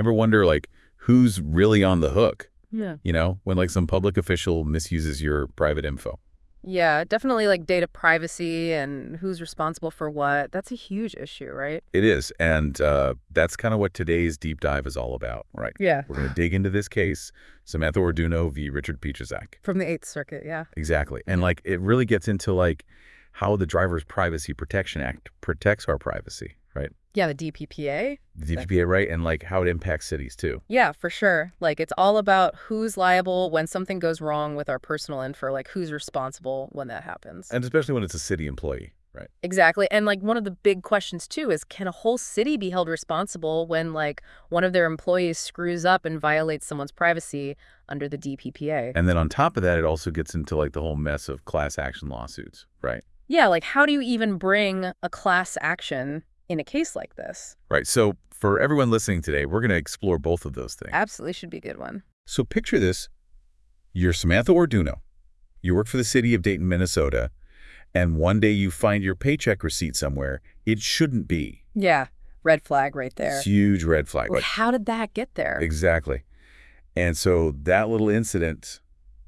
ever wonder, like, who's really on the hook? Yeah. You know, when like some public official misuses your private info. Yeah, definitely like data privacy and who's responsible for what. That's a huge issue, right? It is. And that's kind of what today's deep dive is all about, right? Yeah. We're going to dig into this case, Samantha Orduno v. Richard Pietrzak. From the Eighth Circuit, yeah. Exactly. And like it really gets into like how the Driver's Privacy Protection Act protects our privacy, right? Yeah, the DPPA. The DPPA, right? And like how it impacts cities too. Yeah, for sure. Like it's all about who's liable when something goes wrong with our personal info, like who's responsible when that happens. And especially when it's a city employee, right? Exactly. And like one of the big questions too is, can a whole city be held responsible when like one of their employees screws up and violates someone's privacy under the DPPA? And then on top of that, it also gets into like the whole mess of class action lawsuits, right? Yeah, like how do you even bring a class action in a case like this? Right. So for everyone listening today, we're going to explore both of those things. Absolutely should be a good one. So picture this. You're Samantha Orduno. You work for the city of Dayton, Minnesota, and one day you find your paycheck receipt somewhere it shouldn't be. Yeah, red flag right there. Huge red flag. Like, how did that get there? Exactly. And so that little incident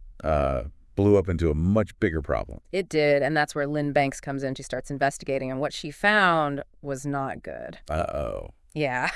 blew up into a much bigger problem. It did, and that's where Lynn Banks comes in. She starts investigating, and what she found was not good. Uh-oh. Yeah.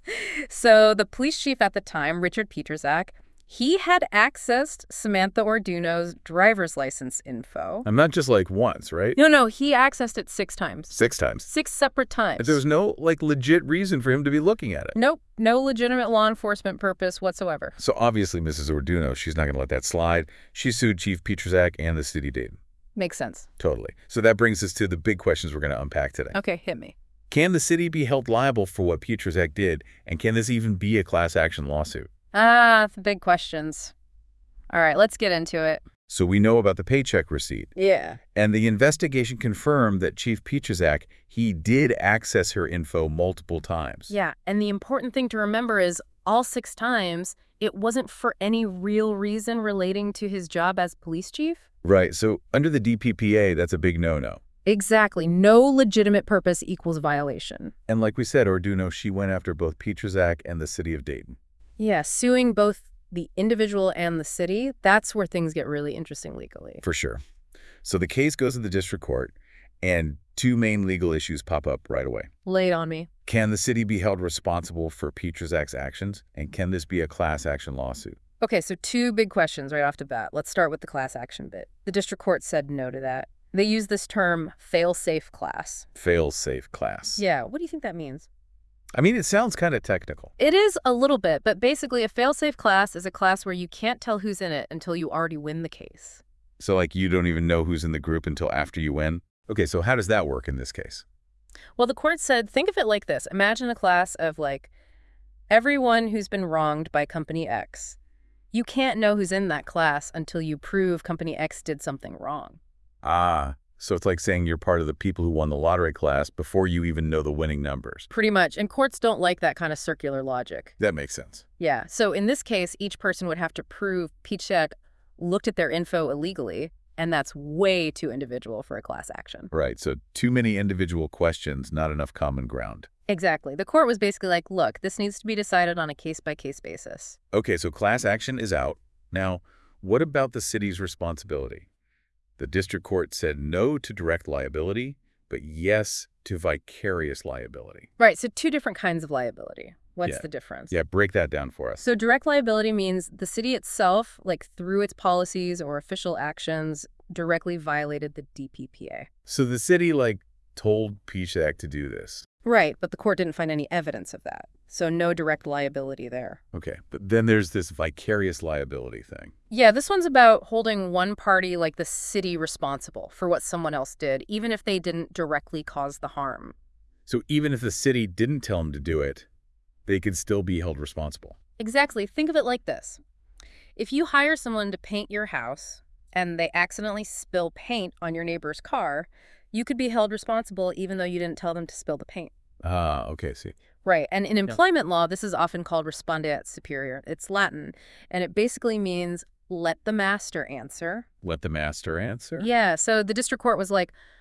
So the police chief at the time, Richard Pietrzak, he had accessed Samantha Orduno's driver's license info. I'm not just like once, right? No, he accessed it 6 times. 6 times. 6 separate times. There was no like legit reason for him to be looking at it. Nope, no legitimate law enforcement purpose whatsoever. So obviously, Mrs. Orduno, she's not going to let that slide. She sued Chief Pietrzak and the city of Dayton. Makes sense. Totally. So that brings us to the big questions we're going to unpack today. Okay, hit me. Can the city be held liable for what Pietrzak did, and can this even be a class action lawsuit? The big questions. All right, let's get into it. So we know about the paycheck receipt. Yeah. And the investigation confirmed that Chief Pietrzak, he did access her info multiple times. Yeah, and the important thing to remember is all 6 times, it wasn't for any real reason relating to his job as police chief. Right. So under the DPPA, that's a big no-no. Exactly. No legitimate purpose equals violation. And like we said, Orduno, she went after both Pietrzak and the city of Dayton. Yeah, suing both the individual and the city, that's where things get really interesting legally. For sure. So the case goes to the district court, and 2 main legal issues pop up right away. Lay it on me. Can the city be held responsible for Pietrzak's actions, and can this be a class action lawsuit? Okay, so 2 big questions right off the bat. Let's start with the class action bit. The district court said no to that. They use this term fail-safe class. Fail-safe class. Yeah, what do you think that means? I mean, it sounds kind of technical. It is a little bit, but basically a fail-safe class is a class where you can't tell who's in it until you already win the case. So like you don't even know who's in the group until after you win? Okay, so how does that work in this case? Well, the court said, think of it like this. Imagine a class of like everyone who's been wronged by Company X. You can't know who's in that class until you prove Company X did something wrong. Ah, so it's like saying you're part of the people who won the lottery class before you even know the winning numbers. Pretty much. And courts don't like that kind of circular logic. That makes sense. Yeah. So in this case, each person would have to prove Pietrzak looked at their info illegally, and that's way too individual for a class action. Right. So too many individual questions, not enough common ground. Exactly. The court was basically like, look, this needs to be decided on a case-by-case basis. Okay, so class action is out. Now, what about the city's responsibility? The district court said no to direct liability, but yes to vicarious liability. Right. So 2 different kinds of liability. What's Yeah. the difference? Yeah, break that down for us. So direct liability means the city itself, like through its policies or official actions, directly violated the DPPA. So the city, like, told Pietrzak to do this. Right, but the court didn't find any evidence of that. So no direct liability there. Okay, but then there's this vicarious liability thing. Yeah, this one's about holding one party, like the city, responsible for what someone else did, even if they didn't directly cause the harm. So even if the city didn't tell them to do it, they could still be held responsible. Exactly. Think of it like this. If you hire someone to paint your house and they accidentally spill paint on your neighbor's car, you could be held responsible even though you didn't tell them to spill the paint. Ah, okay, see. Right. And in employment law, this is often called respondeat superior. It's Latin, and it basically means let the master answer. Let the master answer? Yeah. So the district court was like,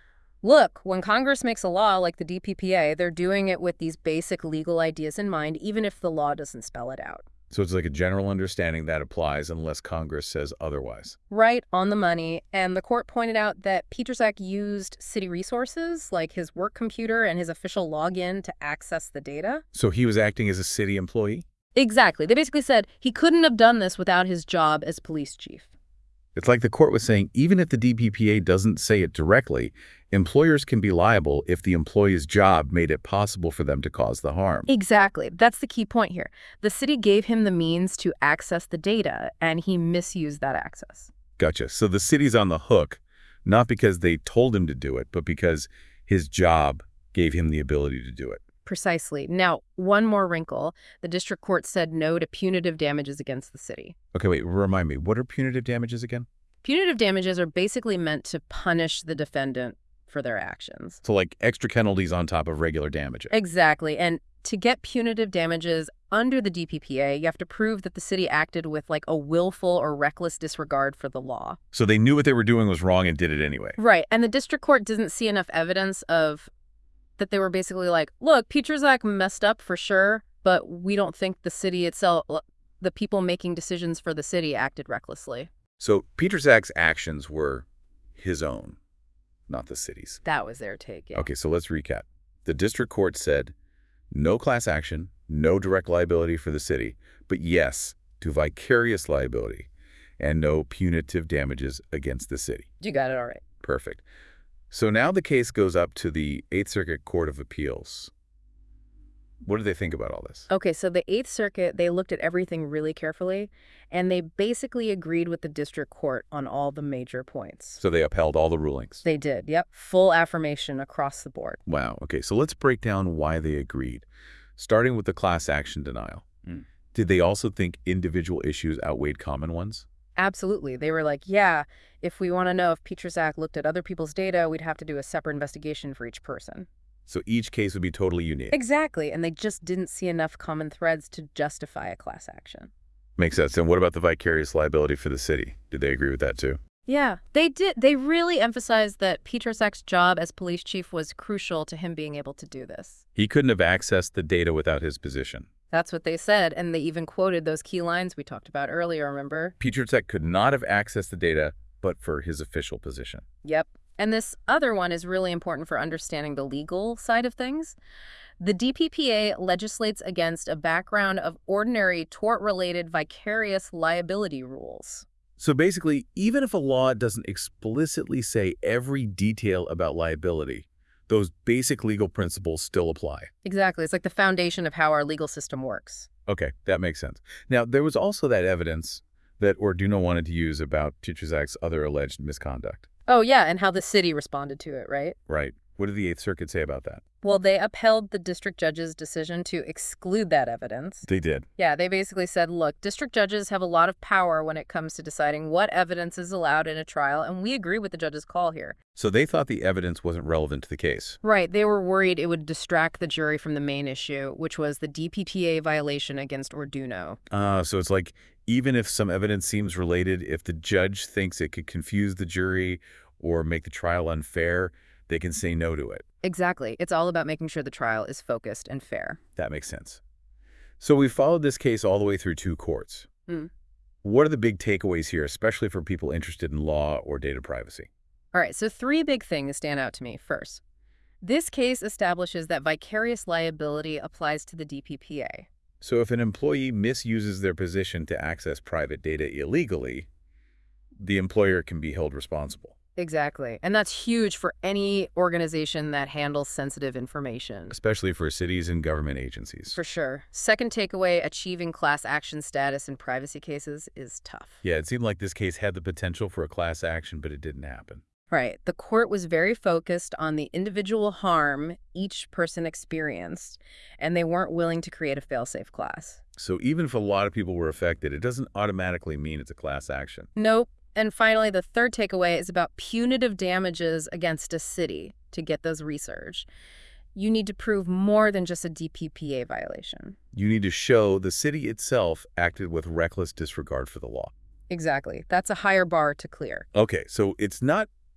Look, when Congress makes a law like the DPPA, they're doing it with these basic legal ideas in mind, even if the law doesn't spell it out. So it's like a general understanding that applies unless Congress says otherwise. Right on the money. And the court pointed out that Pietrzak used city resources, like his work computer and his official login, to access the data. So he was acting as a city employee? Exactly. They basically said he couldn't have done this without his job as police chief. It's like the court was saying, even if the DPPA doesn't say it directly, employers can be liable if the employee's job made it possible for them to cause the harm. Exactly. That's the key point here. The city gave him the means to access the data, and he misused that access. Gotcha. So the city's on the hook, not because they told him to do it, but because his job gave him the ability to do it. Precisely. Now, one more wrinkle. The district court said no to punitive damages against the city. Okay, wait, remind me, what are punitive damages again? Punitive damages are basically meant to punish the defendant for their actions. So like extra penalties on top of regular damages. Exactly. And to get punitive damages under the DPPA, you have to prove that the city acted with like a willful or reckless disregard for the law. So they knew what they were doing was wrong and did it anyway. Right. And the district court didn't see enough evidence of that they were basically like, look, Pietrzak messed up for sure, but we don't think the city itself, the people making decisions for the city acted recklessly. So Pietrzak's actions were his own, not the city's. That was their take, yeah. Okay, so let's recap. The district court said no class action, no direct liability for the city, but yes to vicarious liability and no punitive damages against the city. You got it all right. Perfect. So now the case goes up to the Eighth Circuit Court of Appeals. What do they think about all this? Okay, so the Eighth Circuit, they looked at everything really carefully, and they basically agreed with the district court on all the major points. So they upheld all the rulings? They did, yep. Full affirmation across the board. Wow. Okay, so let's break down why they agreed. Starting with the class action denial. Did they also think individual issues outweighed common ones? Absolutely. They were like, yeah, if we want to know if Pietrzak looked at other people's data, we'd have to do a separate investigation for each person. So each case would be totally unique. Exactly. And they just didn't see enough common threads to justify a class action. Makes sense. And what about the vicarious liability for the city? Did they agree with that too? Yeah, they did. They really emphasized that Pietrzak's job as police chief was crucial to him being able to do this. He couldn't have accessed the data without his position. That's what they said, and they even quoted those key lines we talked about earlier, remember? Pietrzak could not have accessed the data but for his official position. Yep. And this other one is really important for understanding the legal side of things. The DPPA legislates against a background of ordinary tort-related vicarious liability rules. So basically, even if a law doesn't explicitly say every detail about liability, those basic legal principles still apply. Exactly. It's like the foundation of how our legal system works. Okay, that makes sense. Now, there was also that evidence that Orduno wanted to use about Pietrzak's other alleged misconduct. Oh, yeah, and how the city responded to it, right? Right. What did the Eighth Circuit say about that? Well, they upheld the district judge's decision to exclude that evidence. They did. Yeah, they basically said, look, district judges have a lot of power when it comes to deciding what evidence is allowed in a trial, and we agree with the judge's call here. So they thought the evidence wasn't relevant to the case. Right, they were worried it would distract the jury from the main issue, which was the DPPA violation against Orduno. So it's like, even if some evidence seems related, if the judge thinks it could confuse the jury or make the trial unfair, they can say no to it. Exactly. It's all about making sure the trial is focused and fair. That makes sense. So we followed this case all the way through 2 courts. What are the big takeaways here, especially for people interested in law or data privacy? All right, so 3 big things stand out to me. First, this case establishes that vicarious liability applies to the DPPA. So if an employee misuses their position to access private data illegally, the employer can be held responsible. Exactly. And that's huge for any organization that handles sensitive information. Especially for cities and government agencies. For sure. Second takeaway, achieving class action status in privacy cases is tough. Yeah, it seemed like this case had the potential for a class action, but it didn't happen. Right. The court was very focused on the individual harm each person experienced, and they weren't willing to create a fail-safe class. So even if a lot of people were affected, it doesn't automatically mean it's a class action. Nope. And finally, the third takeaway is about punitive damages against a city to get those research. You need to prove more than just a DPPA violation. You need to show the city itself acted with reckless disregard for the law. Exactly. That's a higher bar to clear. Okay, so it's not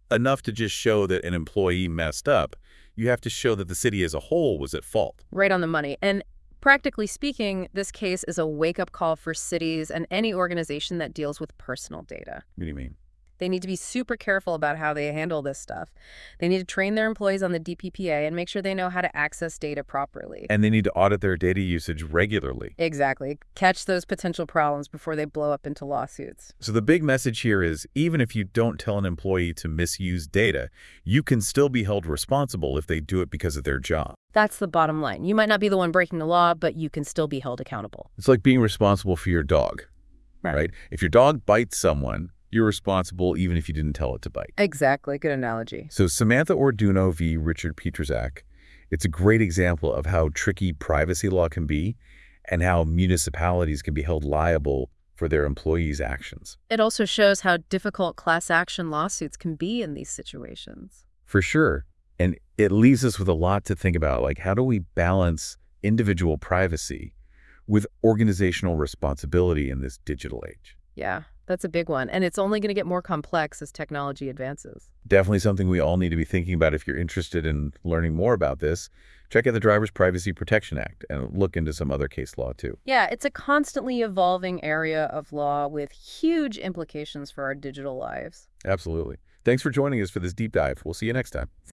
enough to just show that an employee messed up. You have to show that the city as a whole was at fault. Right on the money. And practically speaking, this case is a wake-up call for cities and any organization that deals with personal data. What do you mean? They need to be super careful about how they handle this stuff. They need to train their employees on the DPPA and make sure they know how to access data properly. And they need to audit their data usage regularly. Exactly. Catch those potential problems before they blow up into lawsuits. So the big message here is, even if you don't tell an employee to misuse data, you can still be held responsible if they do it because of their job. That's the bottom line. You might not be the one breaking the law, but you can still be held accountable. It's like being responsible for your dog, right? If your dog bites someone, you're responsible even if you didn't tell it to bite. Exactly. Good analogy. So Samantha Orduno v. Richard Peterzak, it's a great example of how tricky privacy law can be and how municipalities can be held liable for their employees' actions. It also shows how difficult class action lawsuits can be in these situations. For sure. And it leaves us with a lot to think about, like, how do we balance individual privacy with organizational responsibility in this digital age? Yeah, that's a big one. And it's only going to get more complex as technology advances. Definitely something we all need to be thinking about. If you're interested in learning more about this, check out the Driver's Privacy Protection Act and look into some other case law, too. Yeah, it's a constantly evolving area of law with huge implications for our digital lives. Absolutely. Thanks for joining us for this deep dive. We'll see you next time.